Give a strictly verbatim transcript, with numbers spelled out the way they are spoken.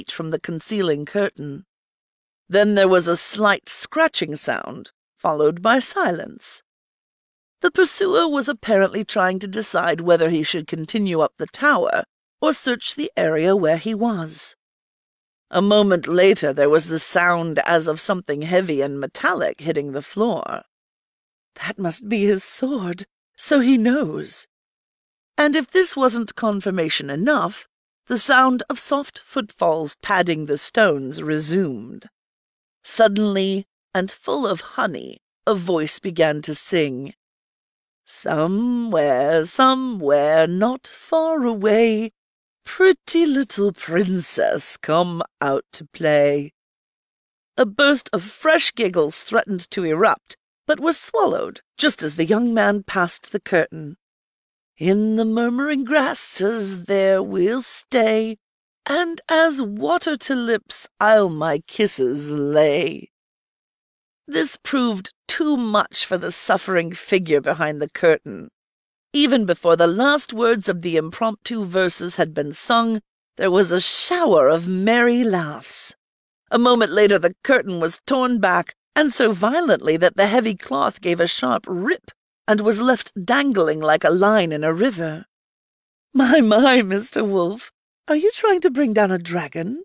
from the concealing curtain. Then there was a slight scratching sound, followed by silence. The pursuer was apparently trying to decide whether he should continue up the tower or search the area where he was. A moment later there was the sound as of something heavy and metallic hitting the floor. That must be his sword, so he knows. And if this wasn't confirmation enough, the sound of soft footfalls padding the stones resumed. Suddenly, and full of honey, a voice began to sing. Somewhere, somewhere, not far away, pretty little princess, come out to play. A burst of fresh giggles threatened to erupt, but was swallowed just as the young man passed the curtain. In the murmuring grasses there we'll stay, and as water to lips I'll my kisses lay. This proved too much for the suffering figure behind the curtain. Even before the last words of the impromptu verses had been sung, there was a shower of merry laughs. A moment later the curtain was torn back, and so violently that the heavy cloth gave a sharp rip and was left dangling like a line in a river. "My, my, Mister Wolf, are you trying to bring down a dragon?"